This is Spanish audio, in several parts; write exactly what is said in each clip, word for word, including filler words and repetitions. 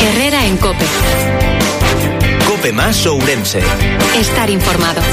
Herrera en COPE. COPE más Ourense. Estar informado.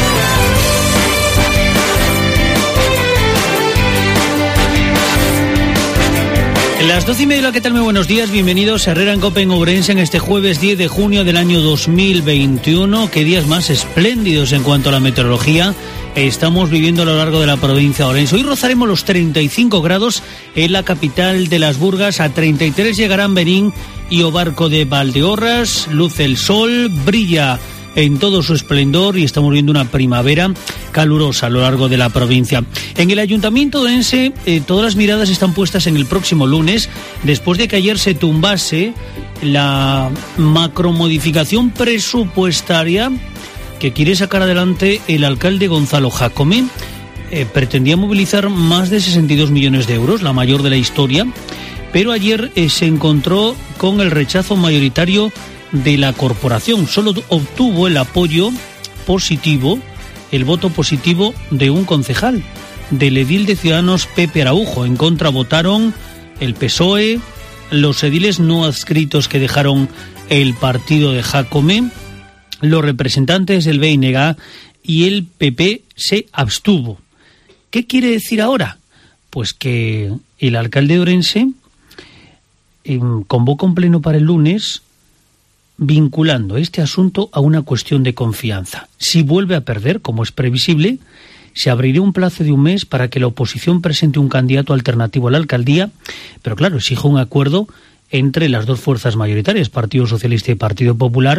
Las doce y media, ¿qué tal? Muy buenos días, bienvenidos a Herrera en COPE en Ourense en este jueves diez de junio del año dos mil veintiuno. Qué días más espléndidos en cuanto a la meteorología estamos viviendo a lo largo de la provincia de Ourense. Hoy rozaremos los treinta y cinco grados en la capital de las Burgas, a treinta y tres llegarán Benín y Obarco de Valdeorras. Luce el sol, brilla en todo su esplendor y estamos viendo una primavera calurosa a lo largo de la provincia. En el Ayuntamiento de Ourense eh, todas las miradas están puestas en el próximo lunes, después de que ayer se tumbase la macromodificación presupuestaria que quiere sacar adelante el alcalde Gonzalo Jácome. Eh, pretendía movilizar más de sesenta y dos millones de euros, la mayor de la historia, pero ayer eh, se encontró con el rechazo mayoritario de la corporación. Solo obtuvo el apoyo positivo, el voto positivo de un concejal, del edil de Ciudadanos Pepe Araujo. En contra votaron el P S O E, los ediles no adscritos que dejaron el partido de Jácome, los representantes del B N G y el P P se abstuvo. ¿Qué quiere decir ahora? Pues que el alcalde de Ourense eh, convoca un pleno para el lunes vinculando este asunto a una cuestión de confianza. Si vuelve a perder, como es previsible, se abrirá un plazo de un mes para que la oposición presente un candidato alternativo a la alcaldía, pero claro, exige un acuerdo entre las dos fuerzas mayoritarias, Partido Socialista y Partido Popular,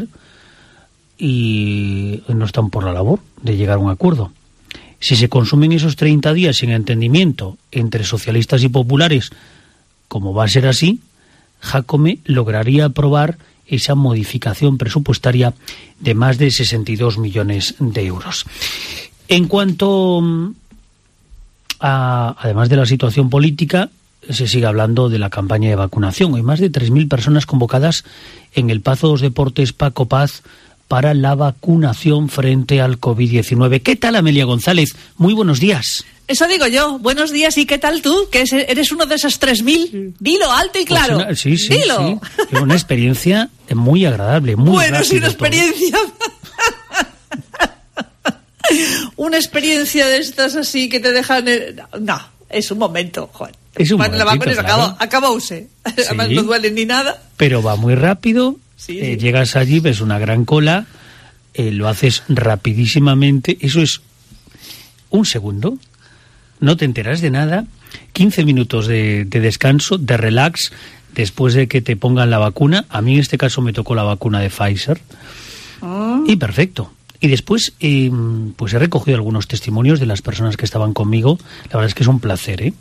y no están por la labor de llegar a un acuerdo. Si se consumen esos treinta días sin entendimiento entre socialistas y populares, como va a ser así, Jácome lograría aprobar esa modificación presupuestaria de más de sesenta y dos millones de euros. En cuanto a, además de la situación política, se sigue hablando de la campaña de vacunación. Hay más de tres mil personas convocadas en el Pazo dos Deportes Paco Paz para la vacunación frente al covid diecinueve. ¿Qué tal, Amelia González? Muy buenos días. Eso digo yo. Buenos días, ¿y qué tal tú? Que eres uno de esos tres mil. Dilo alto y claro. Pues una, sí, sí, Dilo. Sí. Una experiencia muy agradable, muy Bueno, sí, una todo. experiencia... una experiencia de estas así que te dejan... No, es un momento, joder. Es un bueno, momentito, la claro. acabó, acabóse. Sí. Además no duele ni nada. Pero va muy rápido. Sí, eh, sí. Llegas allí, ves una gran cola, eh, lo haces rapidísimamente. Eso es un segundo. No te enteras de nada, quince minutos de, de descanso, de relax, después de que te pongan la vacuna. A mí en este caso me tocó la vacuna de Pfizer. Oh. Y perfecto. Y después, eh, pues he recogido algunos testimonios de las personas que estaban conmigo. La verdad es que es un placer, ¿eh?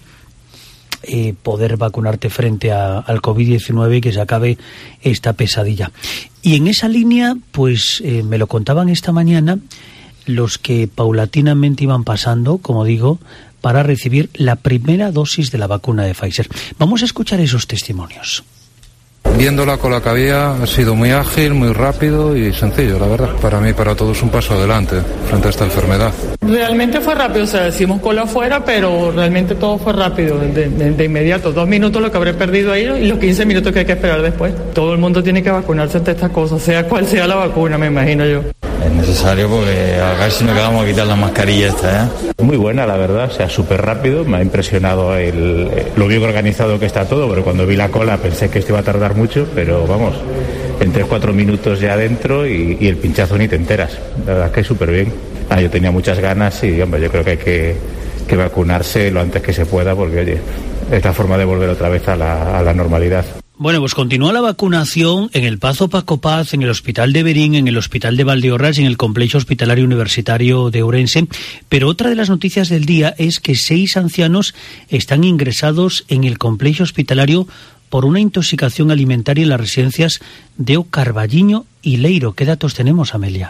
Eh, poder vacunarte frente a, al covid diecinueve y que se acabe esta pesadilla. Y en esa línea, pues eh, me lo contaban esta mañana los que paulatinamente iban pasando, como digo, para recibir la primera dosis de la vacuna de Pfizer. Vamos a escuchar esos testimonios. Viendo la cola que había, ha sido muy ágil, muy rápido y sencillo, la verdad. Para mí, para todos, un paso adelante frente a esta enfermedad. Realmente fue rápido, o sea, decimos cola afuera, pero realmente todo fue rápido, de, de, de inmediato. Dos minutos lo que habré perdido ahí y los quince minutos que hay que esperar después. Todo el mundo tiene que vacunarse ante estas cosas, sea cual sea la vacuna, me imagino yo. Es necesario porque a ver si nos quedamos a quitar la mascarilla esta, ¿eh? Muy buena, la verdad, o sea, súper rápido. Me ha impresionado el, lo bien organizado que está todo, pero cuando vi la cola pensé que esto iba a tardar mucho, pero vamos, en tres cuatro minutos ya adentro y, y el pinchazo ni te enteras. La verdad es que es súper bien. Ah, yo tenía muchas ganas y, hombre, yo creo que hay que, que vacunarse lo antes que se pueda porque, oye, es la forma de volver otra vez a la, a la normalidad. Bueno, pues continúa la vacunación en el Pazo Paco Paz, en el Hospital de Berín, en el Hospital de Valdeorras y en el Complejo Hospitalario Universitario de Ourense. Pero otra de las noticias del día es que seis ancianos están ingresados en el Complejo Hospitalario por una intoxicación alimentaria en las residencias de O Carballiño y Leiro. ¿Qué datos tenemos, Amelia?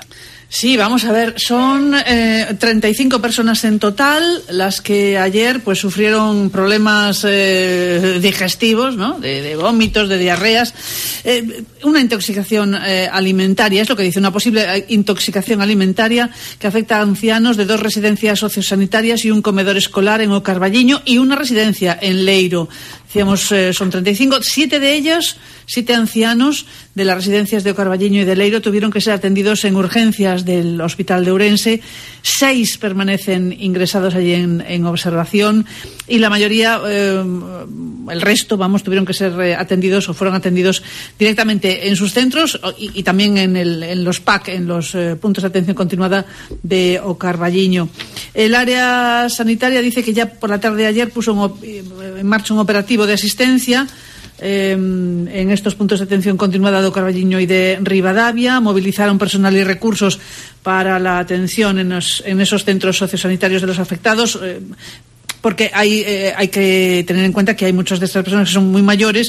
Sí, vamos a ver, son eh, treinta y cinco personas en total las que ayer pues sufrieron problemas eh, digestivos, ¿no? De, de vómitos, de diarreas, eh, una intoxicación eh, alimentaria, es lo que dice, una posible intoxicación alimentaria que afecta a ancianos de dos residencias sociosanitarias y un comedor escolar en O Carballiño y una residencia en Leiro. Decíamos, eh, son treinta y cinco, siete de ellos, siete ancianos de las residencias de O Carballiño y de Leiro tuvieron que ser atendidos en urgencias del Hospital de Ourense, seis permanecen ingresados allí en, en observación y la mayoría, eh, el resto, vamos, tuvieron que ser eh, atendidos o fueron atendidos directamente en sus centros y, y también en, el, en los P A C, en los eh, puntos de atención continuada de O Carballiño. El área sanitaria dice que ya por la tarde de ayer puso un, en marcha un operativo de asistencia eh, en estos puntos de atención continuada de O Carballiño y de Rivadavia, movilizaron personal y recursos para la atención en, los, en esos centros sociosanitarios de los afectados, eh, porque hay, eh, hay que tener en cuenta que hay muchas de estas personas que son muy mayores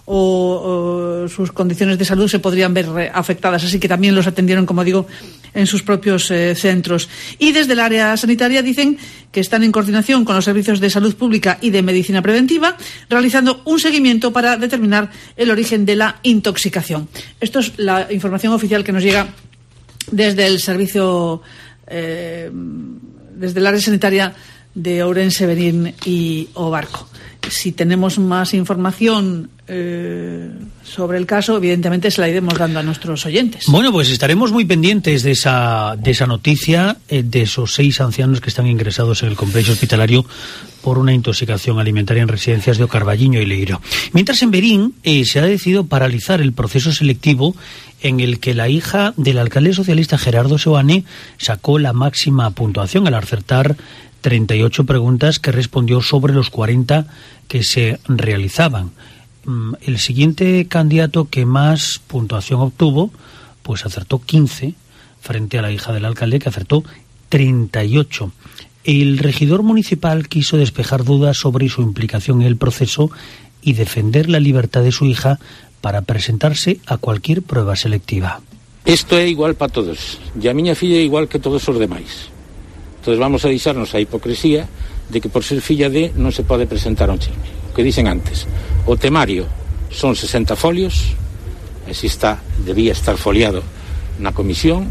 o, o sus condiciones de salud se podrían ver afectadas, así que también los atendieron, como digo, en sus propios eh, centros. Y desde el área sanitaria dicen que están en coordinación con los servicios de salud pública y de medicina preventiva, realizando un seguimiento para determinar el origen de la intoxicación. Esto es la información oficial que nos llega desde el servicio, eh, desde el área sanitaria de Ourense, Verín y O Barco. Si tenemos más información eh, sobre el caso, evidentemente se la iremos dando a nuestros oyentes. Bueno, pues estaremos muy pendientes de esa de esa noticia, eh, de esos seis ancianos que están ingresados en el complejo hospitalario por una intoxicación alimentaria en residencias de O Carballiño y Leiro. Mientras en Verín eh, se ha decidido paralizar el proceso selectivo en el que la hija del alcalde socialista Gerardo Seoane sacó la máxima puntuación al acertar treinta y ocho preguntas que respondió sobre los cuarenta que se realizaban. El siguiente candidato que más puntuación obtuvo, pues acertó quince, frente a la hija del alcalde que acertó treinta y ocho. El regidor municipal quiso despejar dudas sobre su implicación en el proceso y defender la libertad de su hija para presentarse a cualquier prueba selectiva. Isto é igual para todos, e a miña filla é igual que todos os demais. Entonces vamos a deixarnos a hipocresía de que por ser filla de non se pode presentar a un chisme. O que dicen antes, o temario son sesenta folios, así está, debía estar foliado na comisión,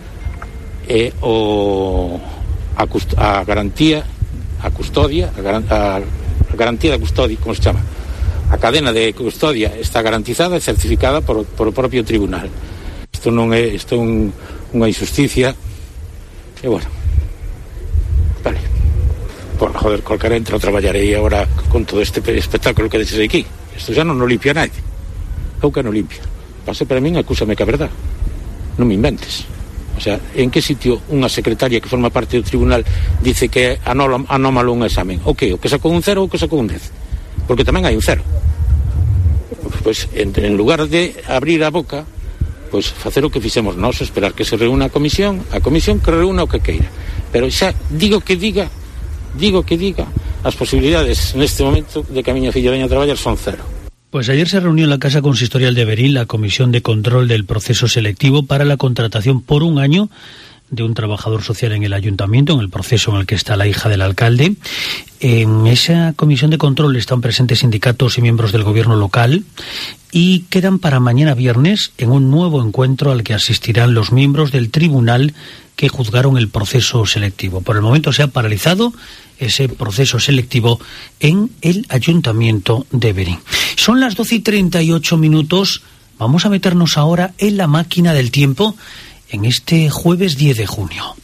e o a, cust- a garantía, a custodia, a, gar- a, a garantía da custodia, como se chama? A cadena de custodia está garantizada e certificada por, por o propio tribunal. Isto non é, isto é un, unha injusticia, e bueno, vale, por joder, colcar entra a traballar aí agora con todo este espectáculo que deses aquí. Isto xa non o limpia nadie. Eu que non limpia. Pase para min, acúsame que a verdad. Non me inventes. O sea, en que sitio unha secretaria que forma parte do tribunal dice que é anómalo un examen? O que? O que sacou un cero ou o que sacou un dez? Porque tamén hai un cero. Pois, en, en lugar de abrir a boca, pois facer o que fixemos nós, esperar que se reúna a comisión, a comisión que reúna o que queira. Pero xa digo que diga, digo que diga, as posibilidades neste momento de que a miña filla veña a traballar son cero. Pues ayer se reunió en la Casa Consistorial de Verín la Comisión de Control del Proceso Selectivo para la contratación por un año de un trabajador social en el ayuntamiento, en el proceso en el que está la hija del alcalde. En esa comisión de control están presentes sindicatos y miembros del gobierno local y quedan para mañana viernes en un nuevo encuentro al que asistirán los miembros del tribunal que juzgaron el proceso selectivo. Por el momento se ha paralizado ese proceso selectivo en el ayuntamiento de Verín. Son las doce y treinta y ocho minutos. Vamos a meternos ahora en la máquina del tiempo en este jueves diez de junio.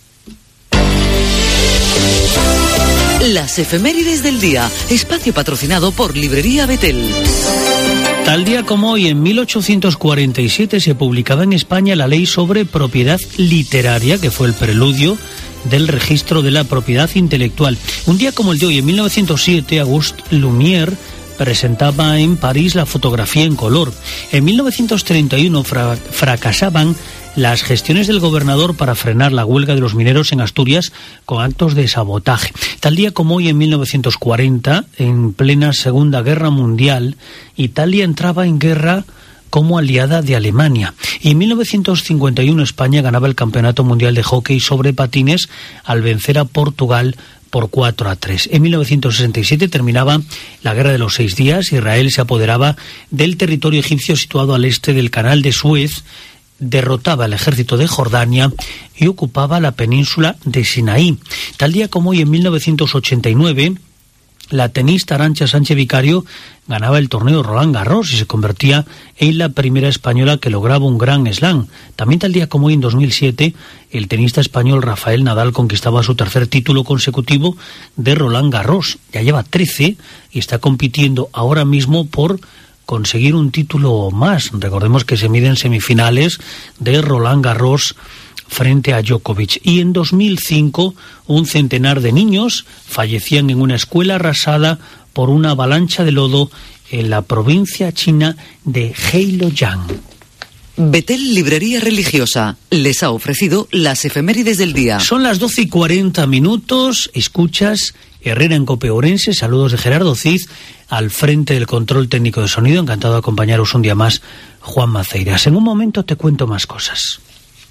Las efemérides del día, espacio patrocinado por Librería Betel. Tal día como hoy, en mil ochocientos cuarenta y siete, se publicaba en España la ley sobre propiedad literaria, que fue el preludio del registro de la propiedad intelectual. Un día como el de hoy, en mil novecientos siete, Auguste Lumière presentaba en París la fotografía en color. En mil novecientos treinta y uno fra- fracasaban las gestiones del gobernador para frenar la huelga de los mineros en Asturias con actos de sabotaje. Tal día como hoy, en mil novecientos cuarenta, en plena Segunda Guerra Mundial, Italia entraba en guerra como aliada de Alemania. Y en mil novecientos cincuenta y uno España ganaba el Campeonato Mundial de Hockey sobre patines al vencer a Portugal por cuatro a tres. En mil novecientos sesenta y siete terminaba la Guerra de los Seis Días. Israel se apoderaba del territorio egipcio situado al este del Canal de Suez, derrotaba al ejército de Jordania y ocupaba la península de Sinaí. Tal día como hoy, en mil novecientos ochenta y nueve, la tenista Arantxa Sánchez Vicario ganaba el torneo Roland Garros y se convertía en la primera española que lograba un Grand Slam. También tal día como hoy, en dos mil siete, el tenista español Rafael Nadal conquistaba su tercer título consecutivo de Roland Garros. Ya lleva trece y está compitiendo ahora mismo por conseguir un título más. Recordemos que se miden semifinales de Roland Garros frente a Djokovic. Y en dos mil cinco, un centenar de niños fallecían en una escuela arrasada por una avalancha de lodo en la provincia china de Heilongjiang. Betel Librería Religiosa les ha ofrecido las efemérides del día. Son las doce y cuarenta minutos. Escuchas Herrera en Cope Ourense. Saludos de Gerardo Cid al frente del control técnico de sonido. Encantado de acompañaros un día más, Juan Maceiras. En un momento te cuento más cosas.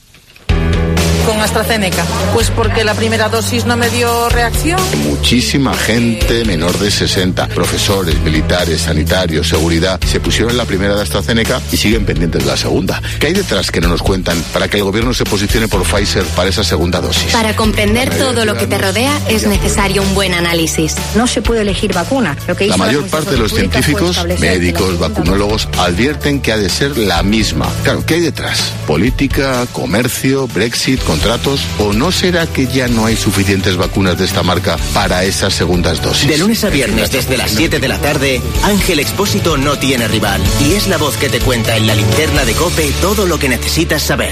Con AstraZeneca, pues porque la primera dosis no me dio reacción. Muchísima gente menor de sesenta, profesores, militares, sanitarios, seguridad, se pusieron la primera de AstraZeneca y siguen pendientes de la segunda. ¿Qué hay detrás que no nos cuentan para que el gobierno se posicione por Pfizer para esa segunda dosis? Para comprender todo lo que te rodea es necesario un buen análisis. No se puede elegir vacuna. Lo que la mayor la parte de los científicos, médicos, vacunólogos, advierten que ha de ser la misma. Claro, ¿qué hay detrás? Política, comercio, Brexit, contratos, ¿o no será que ya no hay suficientes vacunas de esta marca para esas segundas dosis? De lunes a viernes desde las siete de la tarde, Ángel Expósito no tiene rival y es la voz que te cuenta en la linterna de COPE todo lo que necesitas saber.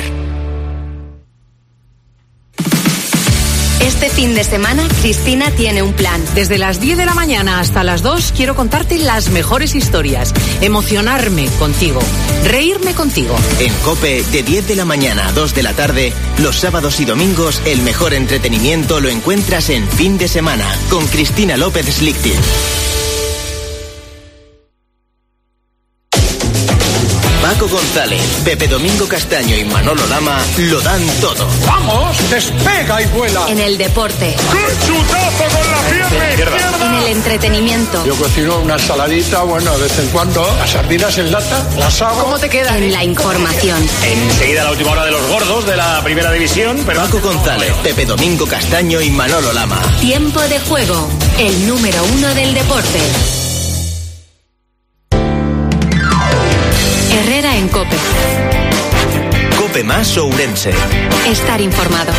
Este fin de semana, Cristina tiene un plan. Desde las diez de la mañana hasta las dos quiero contarte las mejores historias, emocionarme contigo, reírme contigo. En COPE, de diez de la mañana a dos de la tarde, los sábados y domingos, el mejor entretenimiento lo encuentras en Fin de Semana, con Cristina López Slichting. Paco González, Pepe Domingo Castaño y Manolo Lama lo dan todo. ¡Vamos! ¡Despega y vuela! En el deporte. ¡Qué chutazo con la pierna izquierda! En el entretenimiento. Yo cocino una saladita, bueno, de vez en cuando, las sardinas en lata, las hago. ¿Cómo te queda? En la información. Enseguida la última hora de los gordos de la primera división. Pero... Paco González, Pepe Domingo Castaño y Manolo Lama. Tiempo de juego, el número uno del deporte. Herrera en Cope. Cope más Ourense. Estar informado.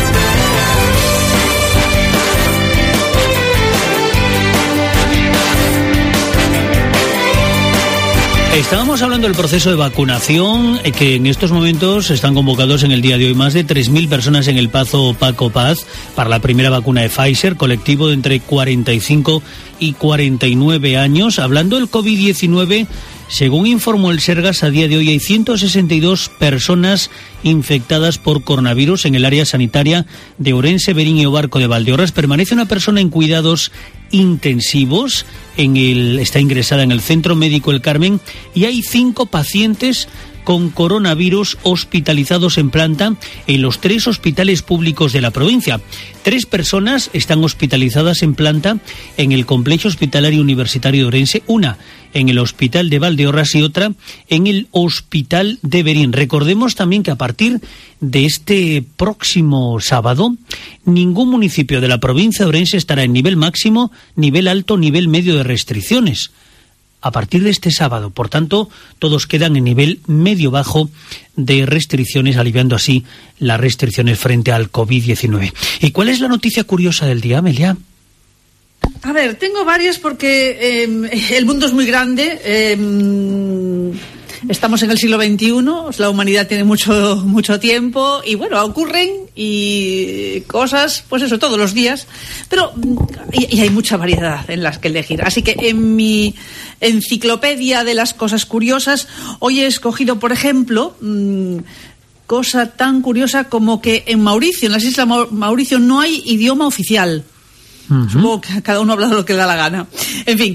Estábamos hablando del proceso de vacunación, que en estos momentos están convocados en el día de hoy más de tres mil personas en el Pazo Paco Paz para la primera vacuna de Pfizer, colectivo de entre cuarenta y cinco y cuarenta y nueve años. Hablando del COVID diecinueve, según informó el Sergas, a día de hoy hay ciento sesenta y dos personas infectadas por coronavirus en el área sanitaria de Ourense, Berín y Obarco de Valdeorras. Permanece una persona en cuidados intensivos, en el, está ingresada en el Centro Médico El Carmen, y hay cinco pacientes con coronavirus hospitalizados en planta en los tres hospitales públicos de la provincia. Tres personas están hospitalizadas en planta en el Complejo Hospitalario Universitario de Ourense, una en el Hospital de Valdeorras y otra en el Hospital de Berín. Recordemos también que a partir de este próximo sábado, ningún municipio de la provincia de Ourense estará en nivel máximo, nivel alto, nivel medio de restricciones. A partir de este sábado, por tanto, todos quedan en nivel medio-bajo de restricciones, aliviando así las restricciones frente al COVID diecinueve. ¿Y cuál es la noticia curiosa del día, Amelia? A ver, tengo varias porque eh, el mundo es muy grande. Eh, estamos en el siglo veintiuno, la humanidad tiene mucho mucho tiempo y bueno, ocurren y cosas, pues eso, todos los días, pero y, y hay mucha variedad en las que elegir. Así que en mi enciclopedia de las cosas curiosas, hoy he escogido, por ejemplo, mmm, cosa tan curiosa como que en Mauricio, en las Islas Mauricio, no hay idioma oficial. Uh-huh. Supongo que cada uno habla de lo que le da la gana. En fin,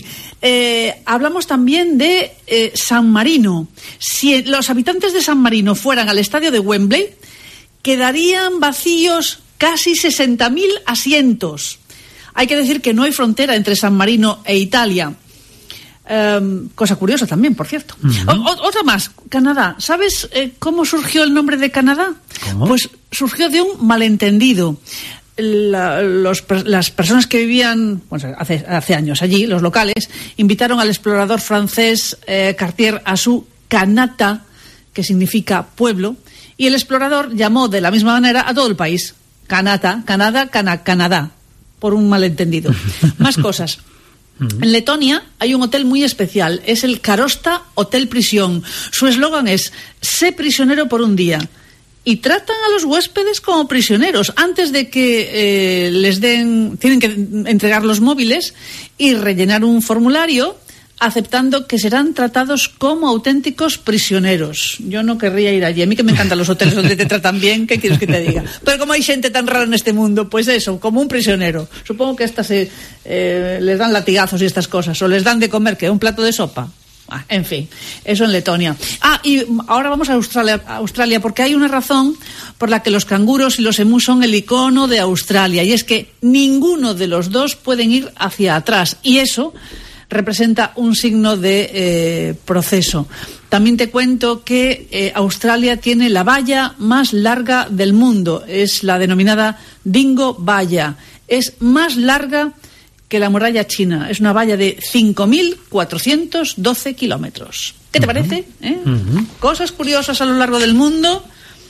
Eh, hablamos también de eh, San Marino. Si los habitantes de San Marino fueran al estadio de Wembley, quedarían vacíos casi sesenta mil asientos. Hay que decir que no hay frontera entre San Marino e Italia. Um, cosa curiosa también, por cierto. Uh-huh. o, o, otra más, Canadá. ¿Sabes eh, cómo surgió el nombre de Canadá? ¿Cómo? Pues surgió de un malentendido. La, los, las personas que vivían bueno, hace, hace años allí, los locales, invitaron al explorador francés eh, Cartier a su Kanata, que significa pueblo, y el explorador llamó de la misma manera a todo el país. Kanata, Canadá, Cana, Canadá, por un malentendido. Más cosas. En Letonia hay un hotel muy especial, es el Karosta Hotel Prisión. Su eslogan es "Sé prisionero por un día", y tratan a los huéspedes como prisioneros. Antes de que eh, les den, tienen que entregar los móviles y rellenar un formulario aceptando que serán tratados como auténticos prisioneros. Yo no querría ir allí. A mí que me encantan los hoteles donde te tratan bien, ¿qué quieres que te diga? Pero como hay gente tan rara en este mundo, pues eso, como un prisionero. Supongo que estas se, eh, les dan latigazos y estas cosas, o les dan de comer, ¿qué? ¿Un plato de sopa? Ah, en fin, eso en Letonia. Ah, y ahora vamos a Australia, a Australia, porque hay una razón por la que los canguros y los emus son el icono de Australia, y es que ninguno de los dos pueden ir hacia atrás, y eso representa un signo de eh, proceso. También te cuento que eh, Australia tiene la valla más larga del mundo. Es la denominada Dingo Valla. Es más larga que la muralla china. Es una valla de cinco mil cuatrocientos doce kilómetros. ¿Qué te uh-huh. parece? ¿Eh? Uh-huh. Cosas curiosas a lo largo del mundo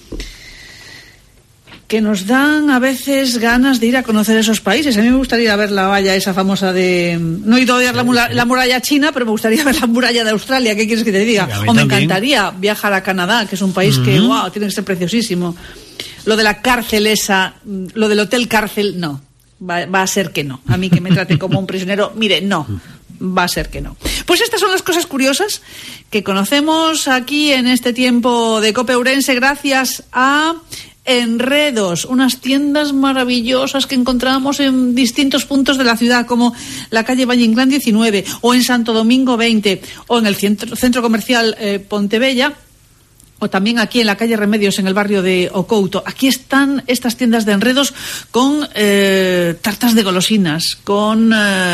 que nos dan a veces ganas de ir a conocer esos países. A mí me gustaría ir a ver la valla esa famosa de... No he ido a ver la, mula... la muralla china, pero me gustaría ver la muralla de Australia. ¿Qué quieres que te diga? O me también. encantaría viajar a Canadá, que es un país uh-huh. que, wow, tiene que ser preciosísimo. Lo de la cárcel esa, lo del hotel cárcel, no. Va, va a ser que no. A mí que me trate como un prisionero, mire, no. Va a ser que no. Pues estas son las cosas curiosas que conocemos aquí en este tiempo de COPE Ourense gracias a Enredos, unas tiendas maravillosas que encontramos en distintos puntos de la ciudad, como la calle Valle Inclán diecinueve, o en Santo Domingo veinte, o en el centro, centro comercial eh, Pontebella, o también aquí en la calle Remedios, en el barrio de Ocouto. Aquí están estas tiendas de Enredos con eh, tartas de golosinas, con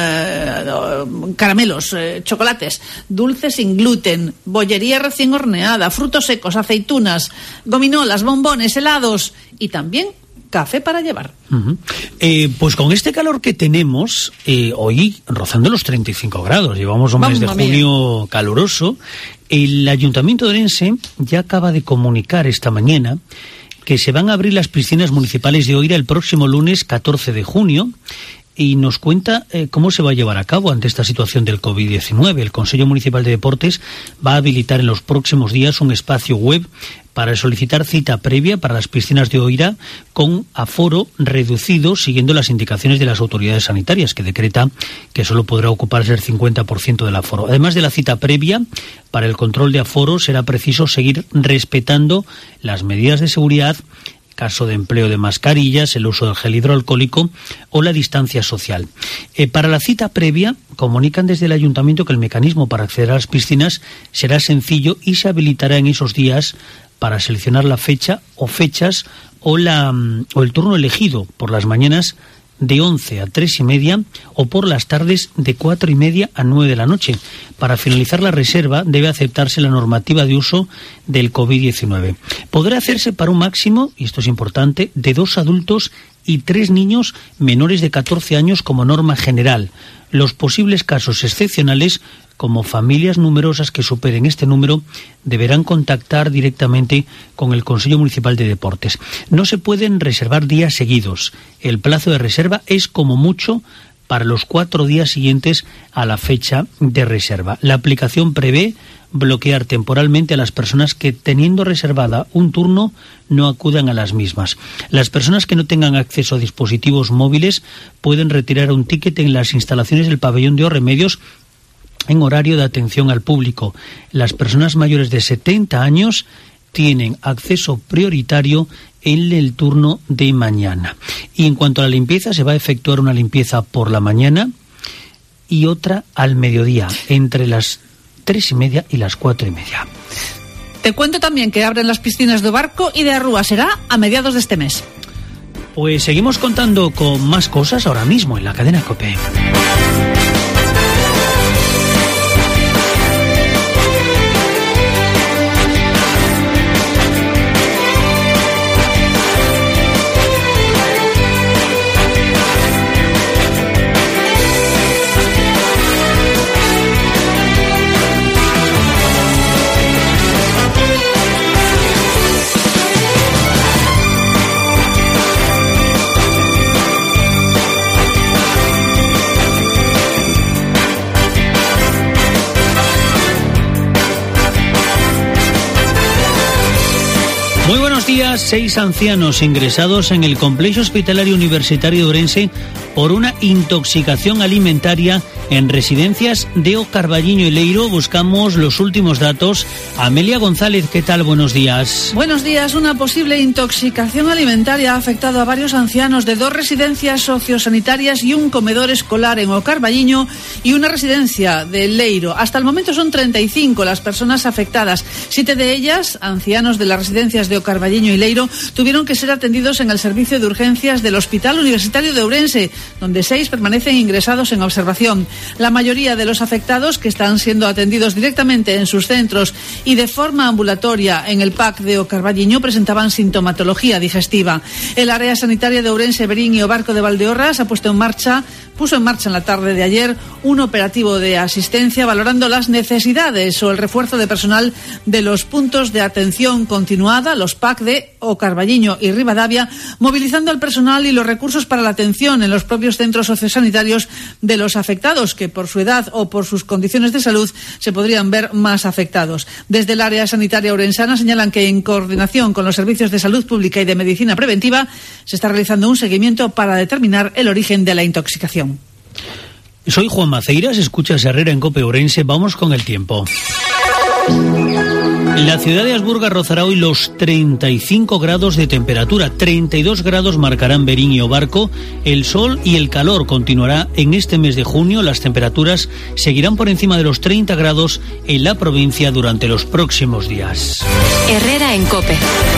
eh, caramelos, eh, chocolates, dulces sin gluten, bollería recién horneada, frutos secos, aceitunas, gominolas, bombones, helados y también café para llevar. Uh-huh. Eh, pues con este calor que tenemos, eh, hoy rozando los treinta y cinco grados, llevamos un mes de junio caluroso. El Ayuntamiento de Ourense ya acaba de comunicar esta mañana que se van a abrir las piscinas municipales de Oira el próximo lunes catorce de junio, y nos cuenta eh, cómo se va a llevar a cabo ante esta situación del covid diecinueve. El Consejo Municipal de Deportes va a habilitar en los próximos días un espacio web para solicitar cita previa para las piscinas de Oira con aforo reducido, siguiendo las indicaciones de las autoridades sanitarias, que decreta que solo podrá ocuparse el cincuenta por ciento del aforo. Además de la cita previa, para el control de aforo será preciso seguir respetando las medidas de seguridad, caso de empleo de mascarillas, el uso del gel hidroalcohólico o la distancia social. Eh, para la cita previa, comunican desde el Ayuntamiento que el mecanismo para acceder a las piscinas será sencillo y se habilitará en esos días para seleccionar la fecha o fechas o, la, o el turno elegido por las mañanas de once a tres y media o por las tardes de cuatro y media a nueve de la noche. Para finalizar la reserva debe aceptarse la normativa de uso del covid diecinueve. Podrá hacerse para un máximo, y esto es importante, de dos adultos y tres niños menores de catorce años como norma general. Los posibles casos excepcionales, como familias numerosas que superen este número, deberán contactar directamente con el Consejo Municipal de Deportes. No se pueden reservar días seguidos. El plazo de reserva es como mucho para los cuatro días siguientes a la fecha de reserva. La aplicación prevé bloquear temporalmente a las personas que, teniendo reservada un turno, no acudan a las mismas. Las personas que no tengan acceso a dispositivos móviles pueden retirar un ticket en las instalaciones del pabellón de Remedios en horario de atención al público. Las personas mayores de setenta años tienen acceso prioritario en el turno de mañana. Y en cuanto a la limpieza, se va a efectuar una limpieza por la mañana y otra al mediodía, entre las tres y media y las cuatro y media. Te cuento también que abren las piscinas de Barco y de Arrúa, será a mediados de este mes. Pues seguimos contando con más cosas ahora mismo en la cadena COPE. Muy buenos días. Seis ancianos ingresados en el Complejo Hospitalario Universitario de Ourense por una intoxicación alimentaria en residencias de O Carballiño y Leiro. Buscamos los últimos datos. Amelia González, ¿qué tal? Buenos días. Buenos días. Una posible intoxicación alimentaria ha afectado a varios ancianos de dos residencias sociosanitarias y un comedor escolar en O Carballiño y una residencia de Leiro. Hasta el momento son treinta y cinco las personas afectadas. Siete de ellas, ancianos de las residencias de O Carballiño y Leiro, tuvieron que ser atendidos en el servicio de urgencias del Hospital Universitario de Ourense, donde seis permanecen ingresados en observación. La mayoría de los afectados, que están siendo atendidos directamente en sus centros y de forma ambulatoria en el P A C de O Carballiño, presentaban sintomatología digestiva. El área sanitaria de Ourense, Verín y O Barco de Valdeorras ha puesto en marcha puso en marcha en la tarde de ayer un operativo de asistencia valorando las necesidades o el refuerzo de personal de los puntos de atención continuada, los P A C de O Carballiño y Rivadavia, movilizando al personal y los recursos para la atención en los propios centros sociosanitarios de los afectados, que por su edad o por sus condiciones de salud se podrían ver más afectados. Desde el área sanitaria orensana señalan que en coordinación con los servicios de salud pública y de medicina preventiva se está realizando un seguimiento para determinar el origen de la intoxicación. Soy Juan Maceiras, escuchas Herrera en COPE Ourense. Vamos con el tiempo. La ciudad de Asburga rozará hoy los treinta y cinco grados de temperatura. treinta y dos grados marcarán Verín y O Barco. El sol y el calor continuará en este mes de junio. Las temperaturas seguirán por encima de los treinta grados en la provincia durante los próximos días. Herrera en COPE.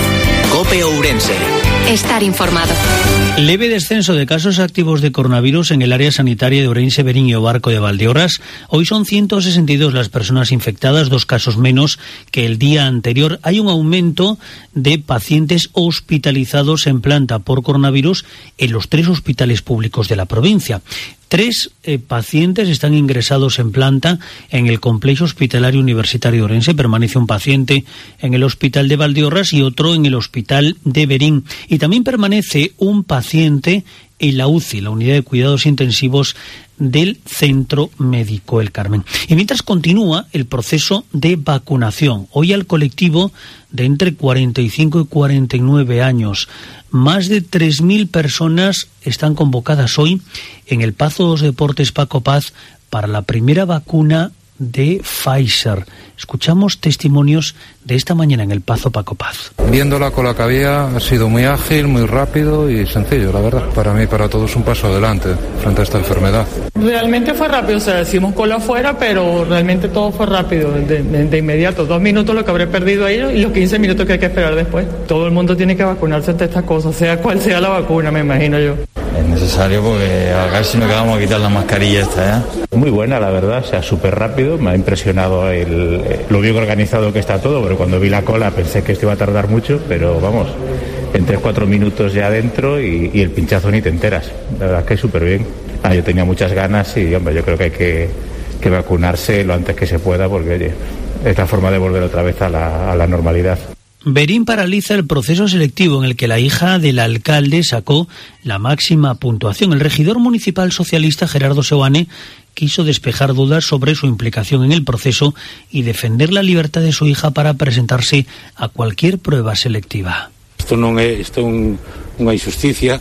COPE Ourense. Estar informado. Leve descenso de casos activos de coronavirus en el área sanitaria de Ourense, Verín y O Barco de Valdeorras. Hoy son ciento sesenta y dos las personas infectadas, dos casos menos que el día anterior. Hay un aumento de pacientes hospitalizados en planta por coronavirus en los tres hospitales públicos de la provincia. Tres eh, pacientes están ingresados en planta en el Complejo Hospitalario Universitario de Ourense. Permanece un paciente en el Hospital de Valdeorras y otro en el Hospital de Verín. Y también permanece un paciente en la U C I, la Unidad de Cuidados Intensivos del Centro Médico El Carmen. Y mientras continúa el proceso de vacunación, hoy al colectivo de entre cuarenta y cinco y cuarenta y nueve años, más de tres mil personas están convocadas hoy en el Pazo dos Deportes Paco Paz para la primera vacuna de Pfizer. Escuchamos testimonios de esta mañana en el Pazo Paco Paz. Viendo la cola que había, ha sido muy ágil, muy rápido y sencillo, la verdad. Para mí, para todos, un paso adelante frente a esta enfermedad. Realmente fue rápido, o sea, decimos cola afuera, pero realmente todo fue rápido, de, de, de inmediato. Dos minutos lo que habré perdido ahí y los quince minutos que hay que esperar después. Todo el mundo tiene que vacunarse ante estas cosas, sea cual sea la vacuna, me imagino yo. Es necesario porque a ver si nos quedamos a quitar la mascarilla esta, ¿eh? Muy buena, la verdad, o sea, súper rápido. Me ha impresionado el, lo bien organizado que está todo, pero cuando vi la cola pensé que esto iba a tardar mucho, pero vamos, en tres cuatro minutos ya adentro y, y el pinchazo ni te enteras. La verdad que es súper bien. Ah, yo tenía muchas ganas y, hombre, yo creo que hay que, que vacunarse lo antes que se pueda porque, oye, es la forma de volver otra vez a la, a la normalidad. Verín paraliza el proceso selectivo en el que la hija del alcalde sacó la máxima puntuación. El regidor municipal socialista Gerardo Seoane quiso despejar dudas sobre su implicación en el proceso y defender la libertad de su hija para presentarse a cualquier prueba selectiva. Isto non é, isto é un, unha injusticia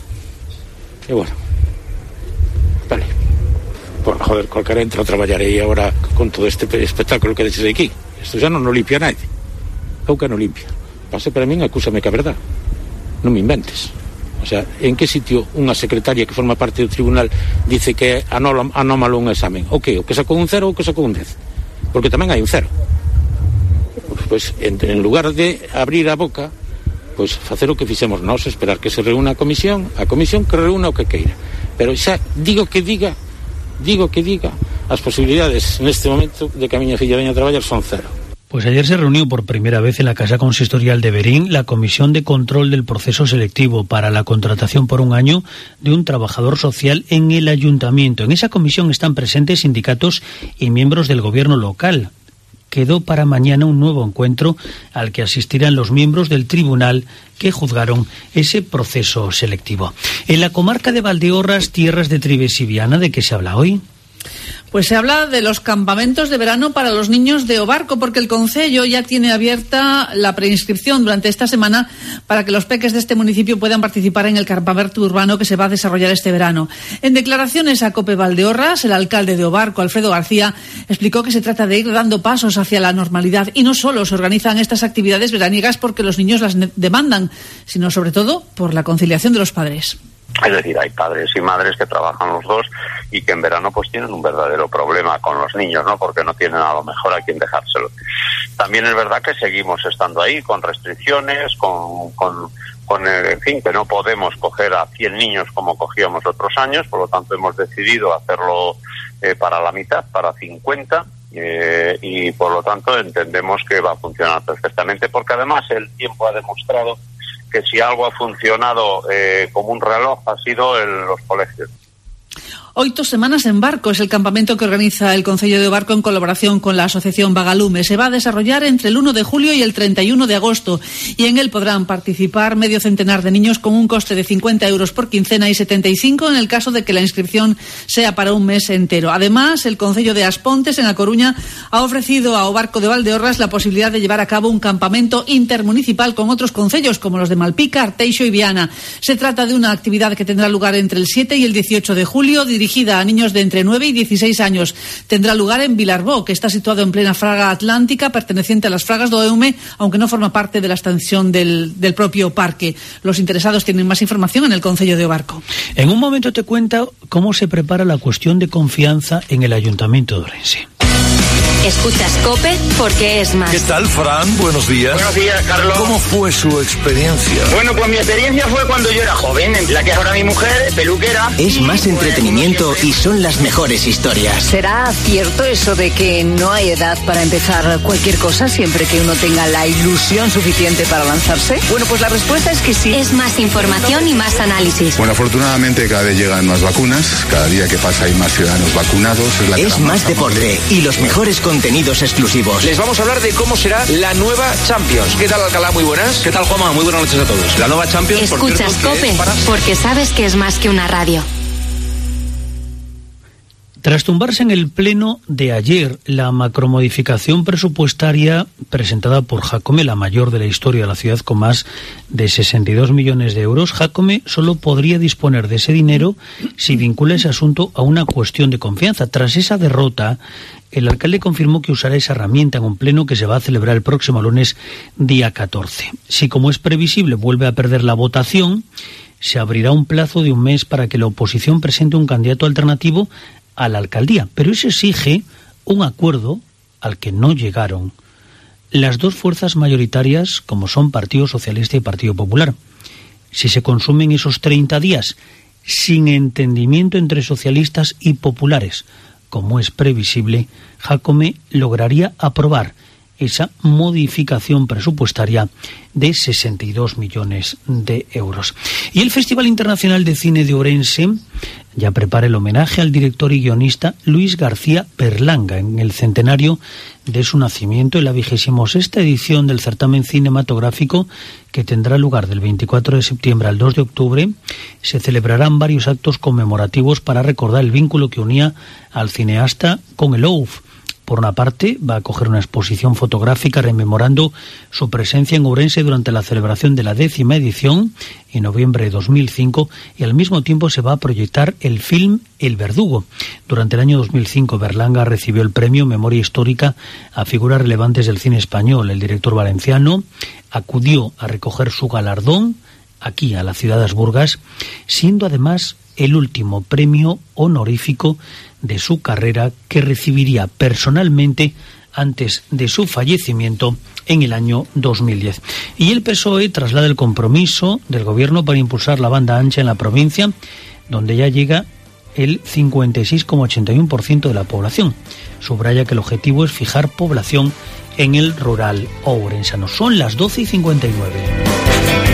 e, bueno, vale, por, joder, cualquiera entra a traballar aí agora con todo este espectáculo que deches aquí. Isto xa non o limpia nadie, ou que non limpia. Pase para min, acúsame que a verdad, non me inventes. O sea, en que sitio unha secretaria que forma parte do tribunal dice que é anómalo un examen? O que? O que sacou un cero ou que sacou un dez? Porque tamén hai un cero. Pois, en, en lugar de abrir a boca, pois facer o que fixemos nós, esperar que se reúna a comisión, a comisión que reúna o que queira. Pero xa, digo que diga, digo que diga, as posibilidades neste momento de que a miña filla veña a traballar son cero. Pues ayer se reunió por primera vez en la Casa Consistorial de Verín la Comisión de Control del Proceso Selectivo para la contratación por un año de un trabajador social en el Ayuntamiento. En esa comisión están presentes sindicatos y miembros del gobierno local. Quedó para mañana un nuevo encuentro al que asistirán los miembros del tribunal que juzgaron ese proceso selectivo. En la comarca de Valdeorras, tierras de Trives y Viana, ¿de qué se habla hoy? Pues se habla de los campamentos de verano para los niños de Obarco, porque el Concello ya tiene abierta la preinscripción durante esta semana para que los peques de este municipio puedan participar en el campamento urbano que se va a desarrollar este verano. En declaraciones a COPE Valdeorras, el alcalde de Obarco, Alfredo García, explicó que se trata de ir dando pasos hacia la normalidad y no solo se organizan estas actividades veraniegas porque los niños las demandan, sino sobre todo por la conciliación de los padres. Es decir, hay padres y madres que trabajan los dos y que en verano pues tienen un verdadero problema con los niños, ¿no? Porque no tienen a lo mejor a quien dejárselo. También es verdad que seguimos estando ahí con restricciones, con, con, con el, en fin, que no podemos coger a cien niños como cogíamos otros años, por lo tanto hemos decidido hacerlo eh, para la mitad, para cincuenta, eh, y por lo tanto entendemos que va a funcionar perfectamente, porque además el tiempo ha demostrado que si algo ha funcionado eh, como un reloj ha sido en los colegios. Oito semanas en Barco es el campamento que organiza el Concello de Barco en colaboración con la Asociación Vagalume. Se va a desarrollar entre el uno de julio y el treinta y uno de agosto y en él podrán participar medio centenar de niños con un coste de cincuenta euros por quincena y setenta y cinco en el caso de que la inscripción sea para un mes entero. Además, el Concello de Aspontes en A Coruña ha ofrecido a Obarco de Valdeorras la posibilidad de llevar a cabo un campamento intermunicipal con otros concellos como los de Malpica, Arteixo y Viana. Se trata de una actividad que tendrá lugar entre el siete y el dieciocho de julio, dirigida a niños de entre nueve y dieciséis años. Tendrá lugar en Vilarbó, que está situado en plena Fraga Atlántica, perteneciente a las Fragas do Eume, aunque no forma parte de la extensión del, del propio parque. Los interesados tienen más información en el Concello de Obarco. En un momento te cuento cómo se prepara la cuestión de confianza en el Ayuntamiento de Ourense. Escuchas COPE porque es más. ¿Qué tal, Fran? Buenos días. Buenos días, Carlos. ¿Cómo fue su experiencia? Bueno, pues mi experiencia fue cuando yo era joven, en la que es ahora mi mujer, peluquera. Es más entretenimiento y son las mejores historias. ¿Será cierto eso de que no hay edad para empezar cualquier cosa siempre que uno tenga la ilusión suficiente para lanzarse? Bueno, pues la respuesta es que sí. Es más información y más análisis. Bueno, afortunadamente cada vez llegan más vacunas, cada día que pasa hay más ciudadanos vacunados. Es, la es más deporte y los mejores contenidos exclusivos. Les vamos a hablar de cómo será la nueva Champions. ¿Qué tal, Alcalá? Muy buenas. ¿Qué tal, Juanma? Muy buenas noches a todos. La nueva Champions, Escuchas por cierto, COPE para... porque sabes que es más que una radio. Tras tumbarse en el pleno de ayer la macromodificación presupuestaria presentada por Jacome, la mayor de la historia de la ciudad, con más de sesenta y dos millones de euros, Jacome solo podría disponer de ese dinero si vincula ese asunto a una cuestión de confianza. Tras esa derrota, el alcalde confirmó que usará esa herramienta en un pleno que se va a celebrar el próximo lunes, día catorce. Si, como es previsible, vuelve a perder la votación, se abrirá un plazo de un mes para que la oposición presente un candidato alternativo a la alcaldía, pero eso exige un acuerdo al que no llegaron las dos fuerzas mayoritarias, como son Partido Socialista y Partido Popular. Si se consumen esos treinta días sin entendimiento entre socialistas y populares, como es previsible, Jacome lograría aprobar esa modificación presupuestaria de sesenta y dos millones de euros. Y el Festival Internacional de Cine de Ourense ya prepara el homenaje al director y guionista Luis García Berlanga en el centenario de su nacimiento en la vigésima sexta edición del certamen cinematográfico, que tendrá lugar del veinticuatro de septiembre al dos de octubre. Se celebrarán varios actos conmemorativos para recordar el vínculo que unía al cineasta con el O U F. Por una parte, va a acoger una exposición fotográfica rememorando su presencia en Ourense durante la celebración de la décima edición en noviembre de dos mil cinco, y al mismo tiempo se va a proyectar el film El Verdugo. Durante el año dos mil cinco, Berlanga recibió el premio Memoria Histórica a figuras relevantes del cine español. El director valenciano acudió a recoger su galardón aquí a la ciudad de Asburgas, siendo además el último premio honorífico de su carrera que recibiría personalmente antes de su fallecimiento en el año dos mil diez. Y el P S O E traslada el compromiso del gobierno para impulsar la banda ancha en la provincia, donde ya llega el cincuenta y seis coma ochenta y uno por ciento de la población. Subraya que el objetivo es fijar población en el rural ourensano. Son las doce y cincuenta y nueve.